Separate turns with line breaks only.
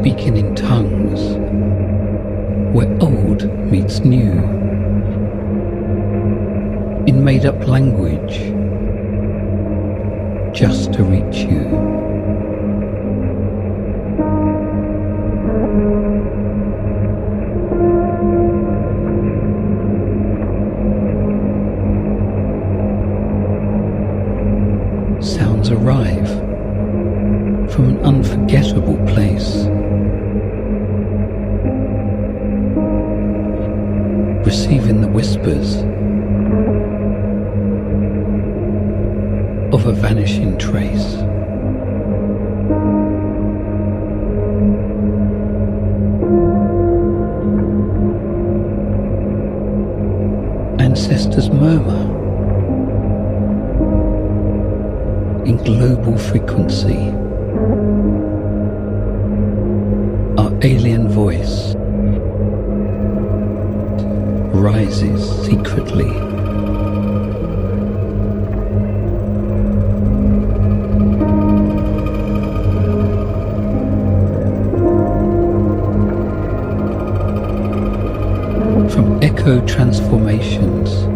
speaking in tongues where old meets new, in made-up language, just to reach you. Sounds arrive from an unforgettable place, receiving the whispers of a vanishing trace. Ancestors murmur in global frequency. Our alien voice rises secretly. From echo transformations